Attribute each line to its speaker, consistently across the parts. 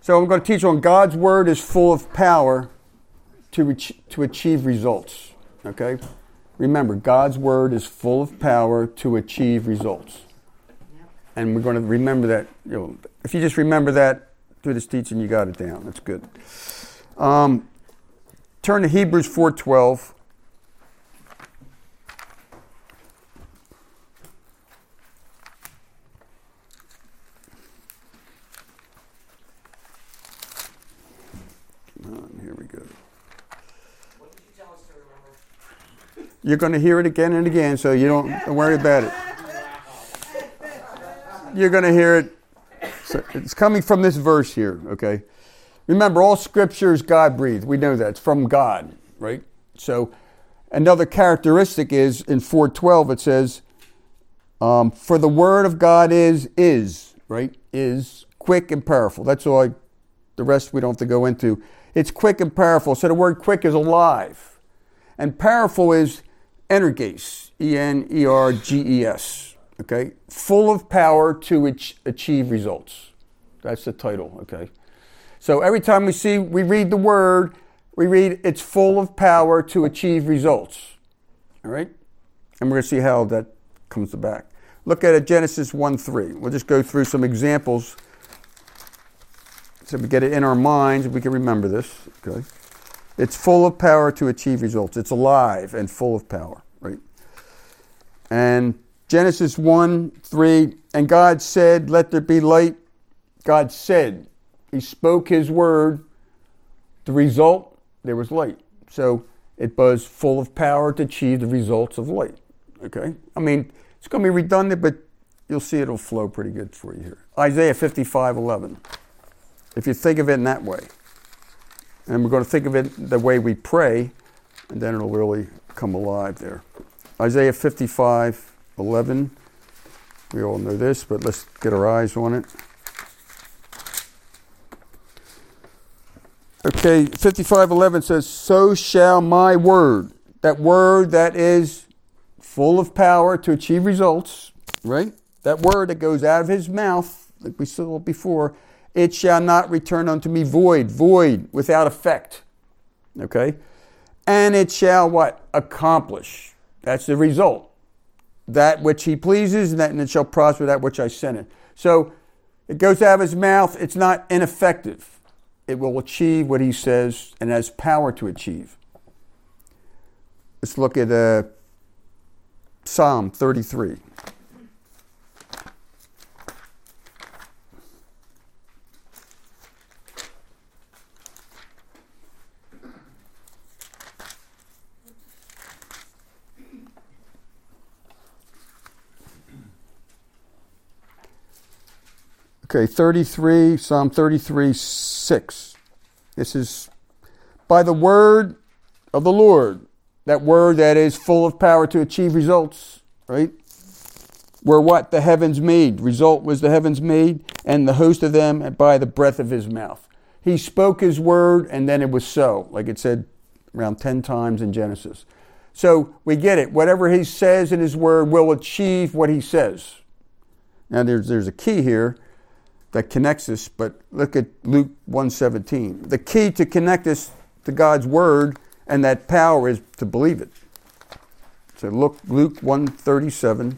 Speaker 1: So I'm going to teach on God's word is full of power to achieve results. Okay? Remember, God's word is full of power to achieve results. And we're going to remember that. If you just remember that through this teaching, you got it down. That's good. Turn to Hebrews 4:12. Here we go.
Speaker 2: What did you tell us to remember?
Speaker 1: You're going to hear it again and again, so you don't worry about it. You're going to hear it. So it's coming from this verse here, okay? Remember, all Scripture is God-breathed. We know that. It's from God, right? So another characteristic is, in 4:12, it says, for the word of God is, right? Is quick and powerful. That's all. The rest we don't have to go into. It's quick and powerful. So the word quick is alive. And powerful is energes, E-N-E-R-G-E-S. Okay? Full of power to achieve results. That's the title, okay? So every time we read the word, we read it's full of power to achieve results. All right? And we're going to see how that comes back. Look at it, Genesis 1:3. We'll just go through some examples so we get it in our minds and we can remember this. Okay? It's full of power to achieve results. It's alive and full of power, right? And Genesis 1:3, and God said, let there be light. God said. He spoke his word. The result, there was light. So it was full of power to achieve the results of light. Okay? I mean, it's going to be redundant, but you'll see it'll flow pretty good for you here. Isaiah 55:11. If you think of it in that way. And we're going to think of it the way we pray, and then it'll really come alive there. Isaiah 55:11. We all know this, but let's get our eyes on it. Okay, 55:11 says, so shall my word, that word that is full of power to achieve results, right? That word that goes out of his mouth, like we saw before, it shall not return unto me void, without effect. Okay? And it shall what? Accomplish. That's the result. That which he pleases, and it shall prosper that which I sent it. So it goes out of his mouth. It's not ineffective. It will achieve what he says and has power to achieve. Let's look at Psalm 33. Okay, Psalm 33:6. This is by the word of the Lord, that word that is full of power to achieve results, right? Were what? The heavens made. Result was the heavens made, and the host of them by the breath of his mouth. He spoke his word, and then it was so, like it said around 10 times in Genesis. So we get it. Whatever he says in his word will achieve what he says. Now there's a key here that connects us, but look at Luke 1:17. The key to connect us to God's word and that power is to believe it. So look, Luke 1:37.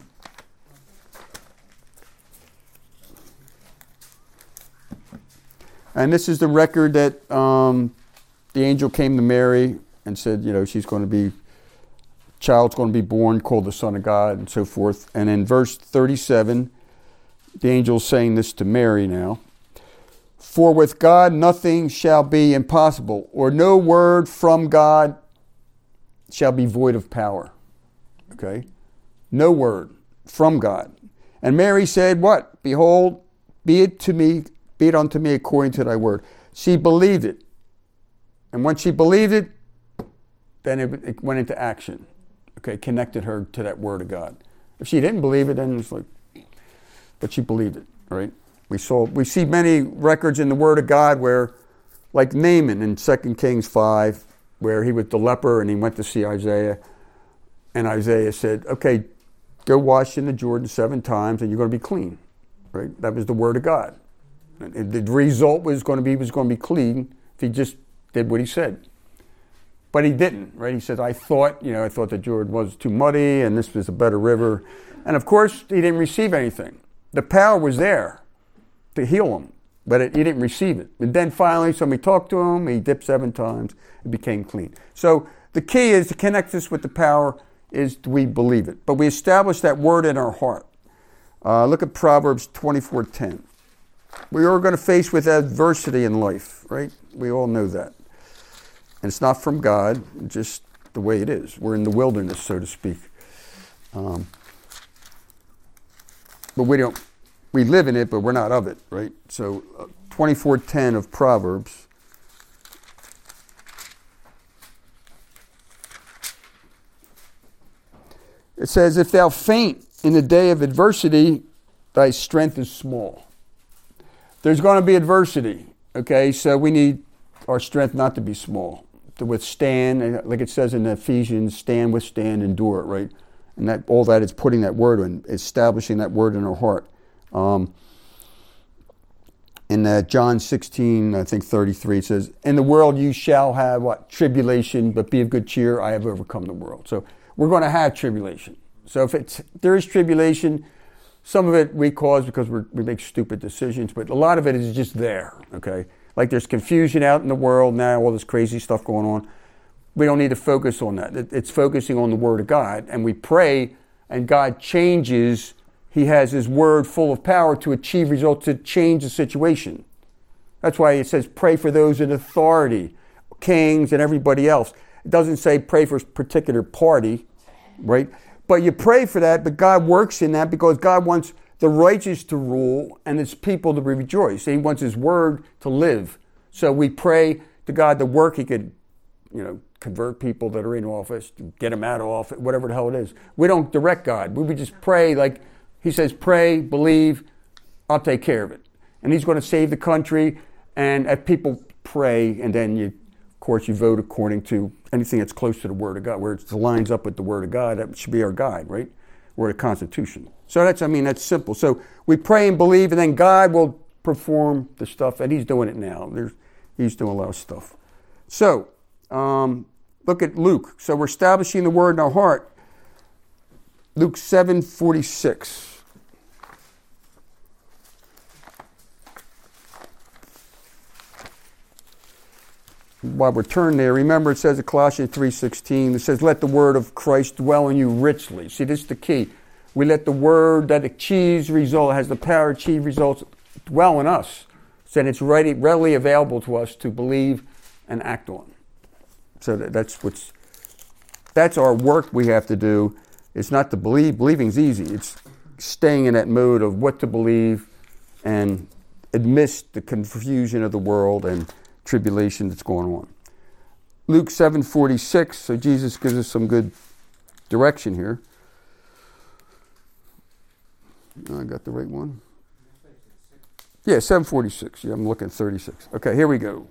Speaker 1: And this is the record that the angel came to Mary and said, she's going to be, child's going to be born called the Son of God and so forth. And in verse 37, the angel's saying this to Mary now. For with God nothing shall be impossible, or no word from God shall be void of power. Okay? No word from God. And Mary said, what? Behold, be it unto me according to thy word. She believed it. And when she believed it, then it went into action. Okay, connected her to that word of God. If she didn't believe it, then it's like, but she believed it, right? We see many records in the Word of God where, like Naaman in 2 Kings 5, where he was the leper and he went to see Isaiah, and Isaiah said, okay, go wash in the Jordan 7 times and you're going to be clean, right? That was the Word of God. The result was going to be he was going to be clean if he just did what he said. But he didn't, right? He said, I thought that Jordan was too muddy and this was a better river. And of course, he didn't receive anything. The power was there to heal him, but he didn't receive it. And then finally, somebody talked to him, he dipped 7 times, it became clean. So the key is to connect this with the power is do we believe it. But we establish that word in our heart. Look at Proverbs 24:10. We are going to face with adversity in life, right? We all know that. And it's not from God, just the way it is. We're in the wilderness, so to speak. But we live in it, but we're not of it, right? So 24:10 of Proverbs. It says, if thou faint in the day of adversity, thy strength is small. There's going to be adversity, okay? So we need our strength not to be small, to withstand, like it says in Ephesians, stand, withstand, endure, right? And that all that is putting that word in, establishing that word in our heart. In John 16, I think 33, it says, in the world you shall have what? Tribulation, but be of good cheer, I have overcome the world. So we're going to have tribulation. So if there is tribulation, some of it we cause because we make stupid decisions, but a lot of it is just there, okay? Like there's confusion out in the world now, all this crazy stuff going on. We don't need to focus on that. It's focusing on the Word of God, and we pray, and God changes. He has His Word full of power to achieve results, to change the situation. That's why it says pray for those in authority, kings and everybody else. It doesn't say pray for a particular party, right? But you pray for that, but God works in that because God wants the righteous to rule and His people to rejoice. He wants His Word to live. So we pray to God to work. He could, convert people that are in office, get them out of office, whatever the hell it is. We don't direct God. We would just pray like He says, pray, believe, I'll take care of it. And He's going to save the country. And if people pray, and then you vote according to anything that's close to the Word of God, where it lines up with the Word of God. That should be our guide, right? Or the Constitution. So that's simple. So we pray and believe, and then God will perform the stuff, and He's doing it now. He's doing a lot of stuff. So look at Luke. So we're establishing the Word in our heart. Luke 7:46. While we're turned there, remember it says in Colossians 3:16, it says, let the word of Christ dwell in you richly. See, this is the key. We let the word that achieves result, has the power to achieve results, dwell in us. So that it's readily available to us to believe and act on. So that's our work we have to do. It's not to believe. Believing's easy. It's staying in that mode of what to believe and amidst the confusion of the world and tribulation that's going on. Luke 7:46, so Jesus gives us some good direction here. I got the right one? Yeah, 7:46. Yeah, I'm looking at 36. Okay, here we go.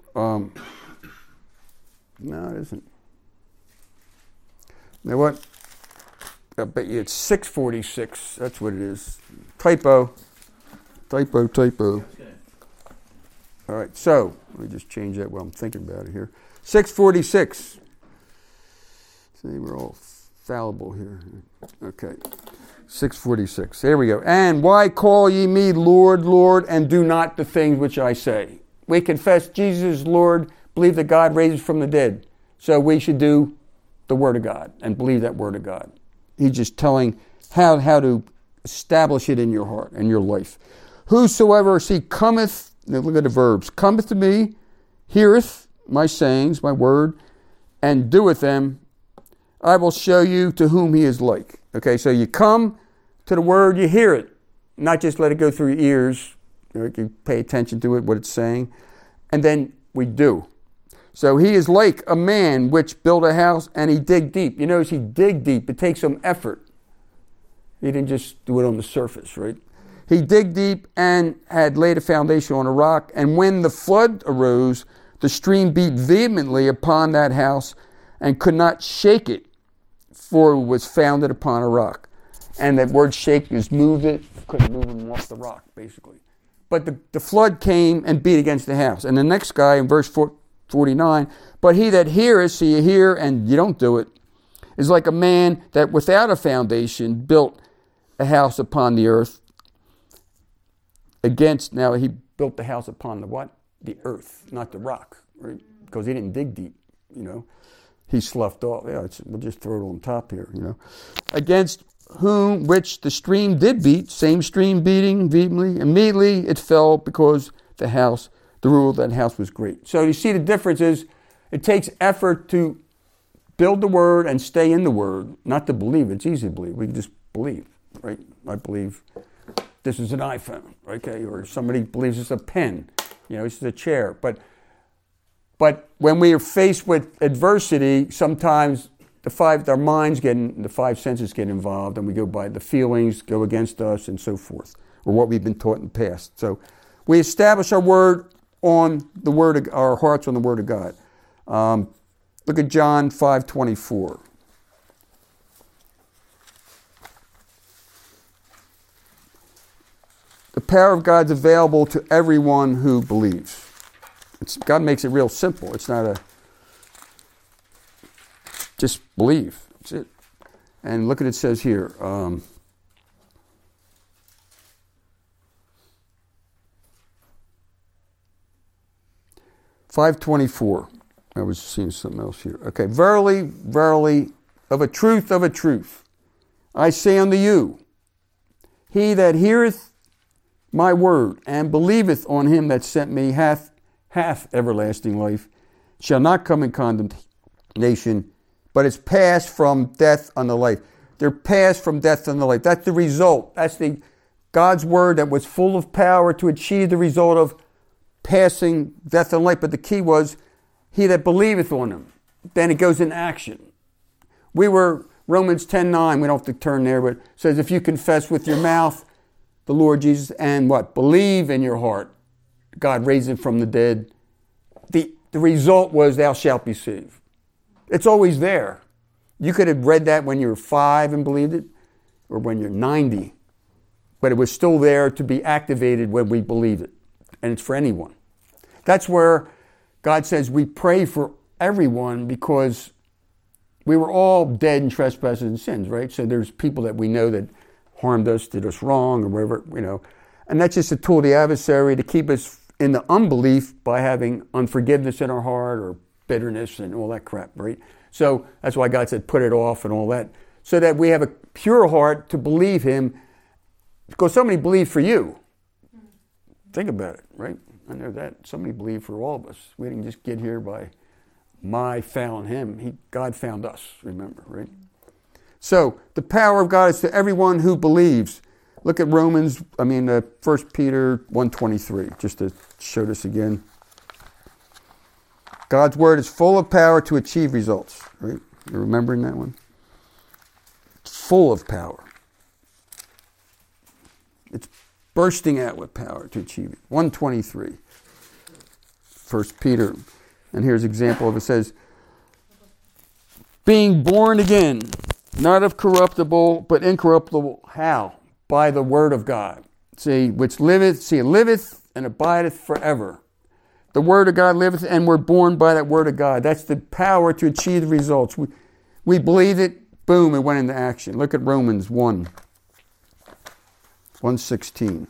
Speaker 1: No, it isn't. You know what? I bet you it's 6:46. That's what it is. Typo. All right, so let me just change that while I'm thinking about it here. 6:46. See, we're all fallible here. Okay. 6:46. There we go. And why call ye me Lord, Lord, and do not the things which I say? We confess Jesus is Lord, believe that God raises from the dead. So we should do the Word of God and believe that Word of God. He's just telling how to establish it in your heart and your life. Whosoever cometh, now look at the verbs, cometh to me, heareth my sayings, my word, and doeth them, I will show you to whom he is like. Okay, so you come to the word, you hear it, not just let it go through your ears. You pay attention to it, what it's saying, and then we do. So he is like a man which built a house and he dig deep. You notice he dig deep. It takes some effort. He didn't just do it on the surface, right? He dig deep and had laid a foundation on a rock. And when the flood arose, the stream beat vehemently upon that house and could not shake it, for it was founded upon a rock. And that word shake is move it, couldn't move him off the rock, basically. but the flood came and beat against the house. And the next guy in verse 49, but he that heareth, so you hear and you don't do it, is like a man that without a foundation built a house upon the earth. Now he built the house upon the what? The earth, not the rock, right? Because he didn't dig deep, He sloughed off. Yeah, we'll just throw it on top here, Against whom, which the stream did beat, same stream beating vehemently, immediately it fell because the rule of that house was great. So you see the difference is it takes effort to build the word and stay in the word, not to believe. It's easy to believe. We can just believe, right? I believe this is an iPhone, okay? Or somebody believes it's a pen, this is a chair. But when we are faced with adversity, sometimes the five senses get involved, and we go by the feelings, go against us, and so forth, or what we've been taught in the past. So we establish our hearts on the Word of God. Look at John 5:24. The power of God's available to everyone who believes. God makes it real simple. It's not just believe. That's it. And look at it says here. 5:24. I was seeing something else here. Okay. Verily, verily, of a truth, I say unto you, he that heareth my word and believeth on him that sent me hath everlasting life, shall not come in condemnation, but is passed from death unto life. They're passed from death unto life. That's the result. That's God's word that was full of power to achieve the result of passing death unto life. But the key was, he that believeth on him. Then it goes in action. Romans 10:9, we don't have to turn there, but it says, if you confess with your mouth the Lord Jesus and what? Believe in your heart, God raised him from the dead. The result was, thou shalt be saved. It's always there. You could have read that when you were 5 and believed it, or when you're 90. But it was still there to be activated when we believe it. And it's for anyone. That's where God says we pray for everyone, because we were all dead in trespasses and sins, right? So there's people that we know that harmed us, did us wrong, or whatever, And that's just a tool of the adversary to keep us in the unbelief by having unforgiveness in our heart or bitterness and all that crap, right? So that's why God said, put it off and all that. So that we have a pure heart to believe him, because somebody believed for you. Think about it, right? I know that. Somebody believed for all of us. We didn't just get here by found him. God found us, remember, right? So the power of God is to everyone who believes. Look at 1 Peter 1:23, just to show this again. God's word is full of power to achieve results, right? You're remembering that one? It's full of power. It's bursting out with power to achieve it. 1:23. 1 Peter. And here's an example of it. It says, being born again, not of corruptible, but incorruptible. How? By the word of God. See, which liveth and abideth forever. The word of God liveth, and we're born by that word of God. That's the power to achieve the results. We believed it, boom, it went into action. Look at Romans 1:16.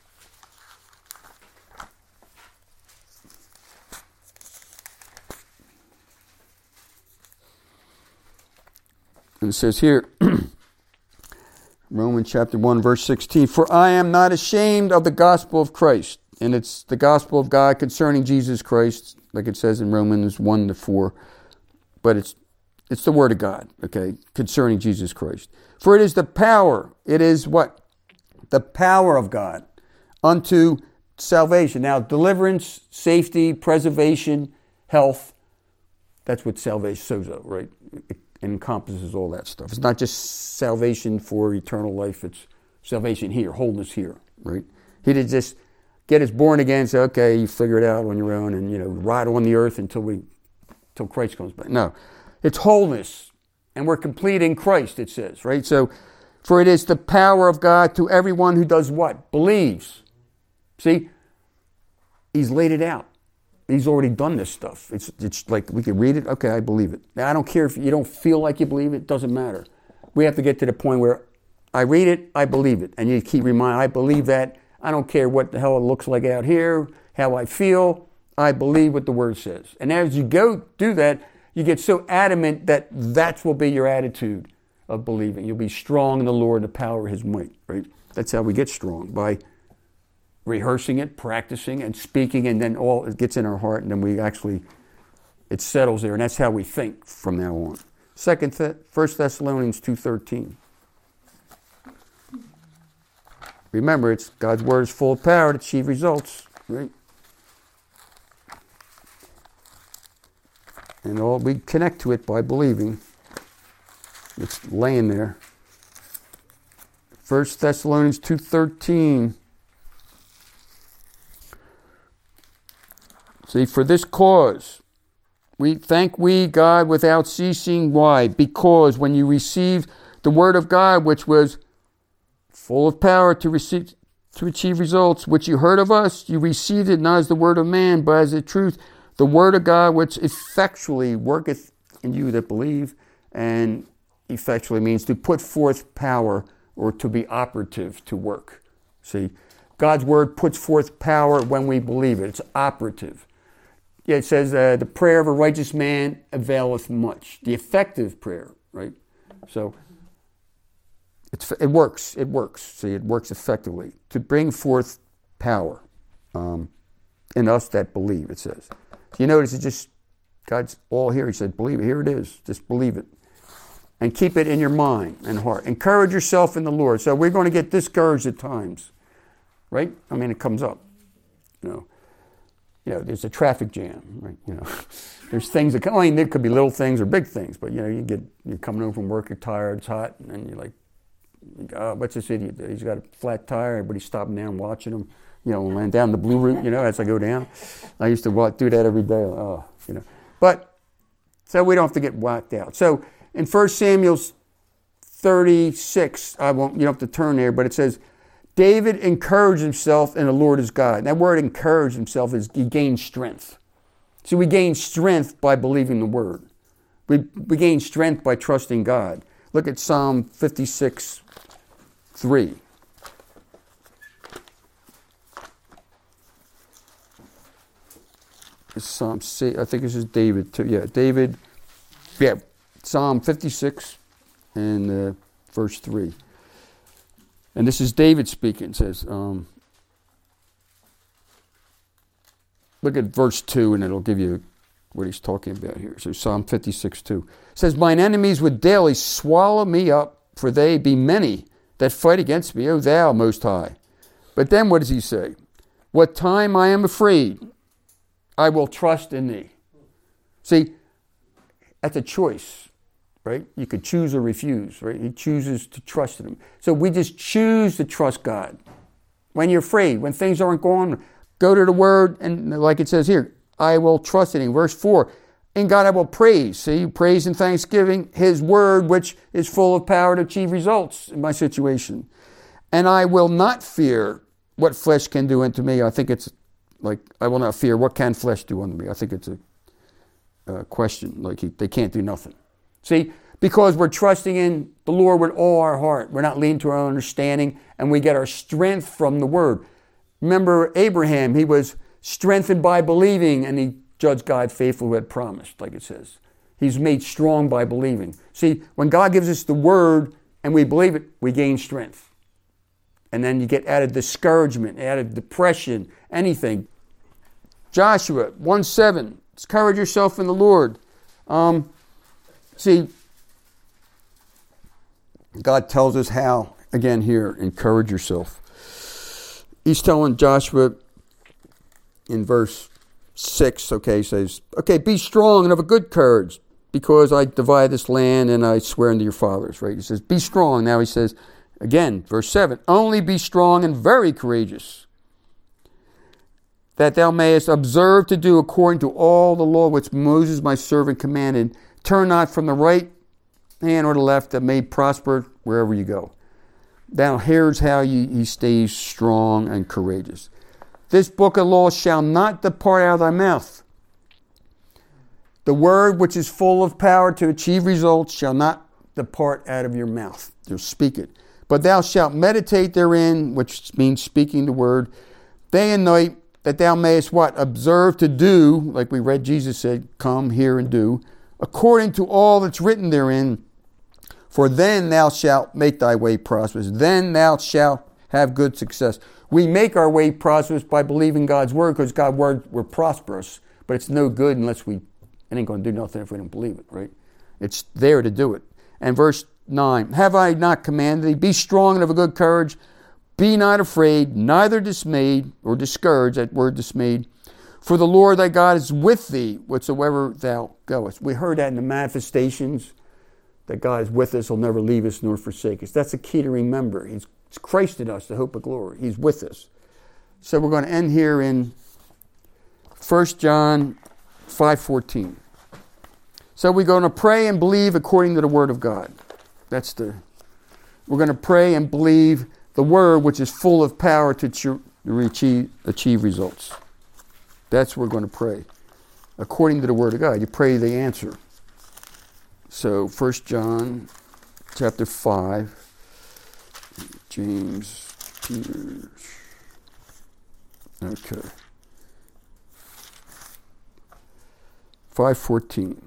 Speaker 1: And it says here, Romans chapter 1, verse 16, for I am not ashamed of the gospel of Christ. And it's the gospel of God concerning Jesus Christ, like it says in Romans 1-4. But it's the word of God, okay, concerning Jesus Christ. For it is the power, it is what? The power of God unto salvation. Now, deliverance, safety, preservation, health, that's what salvation, sozo, right? It encompasses all that stuff. It's not just salvation for eternal life. It's salvation here, wholeness here, right? He didn't just get us born again and say, okay, you figure it out on your own and, ride on the earth until Christ comes back. No, it's wholeness. And we're complete in Christ, it says, right? So, for it is the power of God to everyone who does what? Believes. See, he's laid it out. He's already done this stuff. It's like we can read it. Okay, I believe it. Now, I don't care if you don't feel like you believe it. It doesn't matter. We have to get to the point where I read it, I believe it. And you keep reminding, I believe that. I don't care what the hell it looks like out here, how I feel. I believe what the Word says. And as you go do that, you get so adamant that that will be your attitude of believing. You'll be strong in the Lord, the power of His might, right? That's how we get strong, by rehearsing it, practicing, and speaking, and then all it gets in our heart, and then we actually, it settles there, and that's how we think from now on. 1 Thessalonians 2:13. Remember, it's God's Word is full of power to achieve results, right? And all we connect to it by believing. It's laying there. 1 Thessalonians 2:13. See, for this cause, we thank God without ceasing. Why? Because when you received the Word of God, which was full of power to achieve results, which you heard of us, you received it not as the word of man, but as the truth, the Word of God, which effectually worketh in you that believe. And effectually means to put forth power, or to be operative, to work. See, God's Word puts forth power when we believe it. It's operative. Yeah, it says the prayer of a righteous man availeth much. The effective prayer, right? So it works. It works. See, it works effectively to bring forth power in us that believe. It says. You notice it just God's all here. He said, "Believe it. Here it is. Just believe it, and keep it in your mind and heart. Encourage yourself in the Lord." So we're going to get discouraged at times, right? I mean, it comes up, there's a traffic jam, right? There's things that come. I mean, there could be little things or big things, but you're coming home from work, you're tired, it's hot, and you're like, what's this idiot do? He's got a flat tire. Everybody's stopping down and watching him, and down the blue route, as I go down. I used to do that every day. But so we don't have to get whacked out. So in 1 Samuel 36, you don't have to turn there, but it says, David encouraged himself in the Lord his God. That word encourage himself is he gained strength. So we gain strength by believing the Word. We gain strength by trusting God. Look at Psalm 56:3. Psalm, I think this is David too. Yeah, David. Yeah, Psalm 56 and verse 3. And this is David speaking. It says, look at verse 2, and it'll give you what he's talking about here. So Psalm 56:2. It says, "Mine enemies would daily swallow me up, for they be many that fight against me, O thou Most High." But then what does he say? "What time I am afraid, I will trust in thee." See, that's a choice, right? You could choose or refuse, right? He chooses to trust in him. So we just choose to trust God. When you're afraid, when things aren't going, go to the Word, and like it says here, I will trust in him. Verse 4, in God I will praise. See, praise and thanksgiving, His Word, which is full of power to achieve results in my situation. And I will not fear what flesh can do unto me. I think it's like, I will not fear what can flesh do unto me. I think it's a question, like they can't do nothing. See, because we're trusting in the Lord with all our heart. We're not leaning to our own understanding, and we get our strength from the Word. Remember Abraham, he was strengthened by believing, and he judged God faithful who had promised, like it says. He's made strong by believing. See, when God gives us the Word and we believe it, we gain strength. And then you get out of discouragement, out of depression, anything. Joshua 1:7, encourage yourself in the Lord. See, God tells us how, again here, encourage yourself. He's telling Joshua in verse 6, he says, be strong and of a good courage, because I divide this land and I swear unto your fathers, right? He says, be strong. Now he says, again, verse 7, only be strong and very courageous, that thou mayest observe to do according to all the law which Moses my servant commanded. Turn not from the right hand or the left, that may prosper wherever you go. Now here's how he stays strong and courageous. this book of law shall not depart out of thy mouth. The word which is full of power to achieve results shall not depart out of your mouth. You'll speak it. But thou shalt meditate therein, which means speaking the word, day and night, that thou mayest what? Observe to do, like we read Jesus said, come, hear, and do, according to all that's written therein. For then thou shalt make thy way prosperous. Then thou shalt have good success. We make our way prosperous by believing God's word, because God's word, we're prosperous. But it's no good unless it ain't going to do nothing if we don't believe it, right? It's there to do it. And verse 9, have I not commanded thee? Be strong and of a good courage. Be not afraid, neither dismayed or discouraged, that word dismayed. For the Lord thy God is with thee, whatsoever thou goest. We heard that in the manifestations, that God is with us, he'll never leave us nor forsake us. That's a key to remember. He's Christ in us, the hope of glory. He's with us. So we're going to end here in 1 John 5:14. So we're going to pray and believe according to the word of God. We're going to pray and believe the word which is full of power to achieve results. That's what we're going to pray. According to the word of God. You pray the answer. So 1 John chapter 5, James, Peter. Okay. 5:14.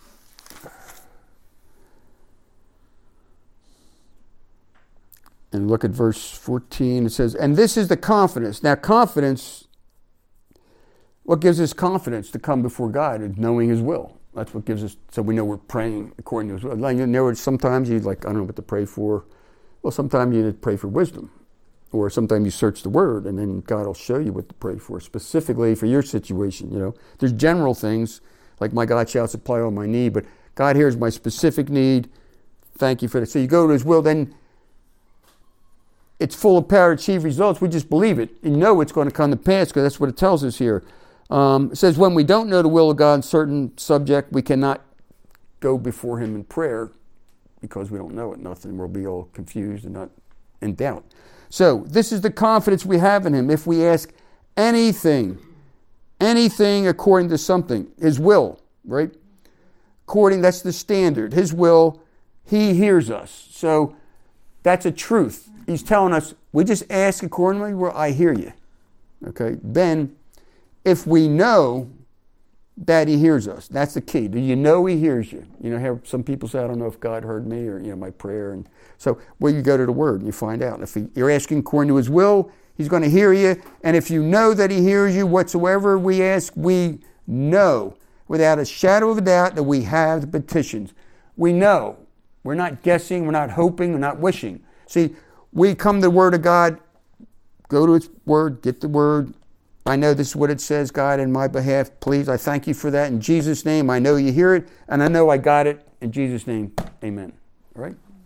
Speaker 1: And look at verse 14. It says, and this is the confidence. Now confidence, what gives us confidence to come before God is knowing his will. That's what gives us, so we know we're praying according to his will. Like, you know, sometimes you I don't know what to pray for. Well, sometimes you pray for wisdom. Or sometimes you search the word and then God will show you what to pray for, specifically for your situation, you know. There's general things, like my God shall supply all my need, but God, here's my specific need. Thank you for that. So you go to his will, then it's full of power to achieve results. We just believe it. You know it's going to come to pass because that's what it tells us here. It says, when we don't know the will of God in a certain subject, we cannot go before him in prayer because we don't know it. Nothing. We'll be all confused and not in doubt. So this is the confidence we have in him. If we ask anything according to something, his will, right? That's the standard. His will, he hears us. So that's a truth. He's telling us, we just ask accordingly where I hear you. Okay? Then, if we know that he hears us, that's the key. Do you know he hears you? You know how some people say, I don't know if God heard me or, my prayer. And so, you go to the word and you find out. If you're asking according to his will, he's going to hear you. And if you know that he hears you, whatsoever we ask, we know without a shadow of a doubt that we have the petitions. We know. We're not guessing. We're not hoping. We're not wishing. See, we come to the word of God, go to its word, get the word. I know this is what it says, God, in my behalf. Please, I thank you for that. In Jesus' name, I know you hear it, and I know I got it. In Jesus' name, amen. All right?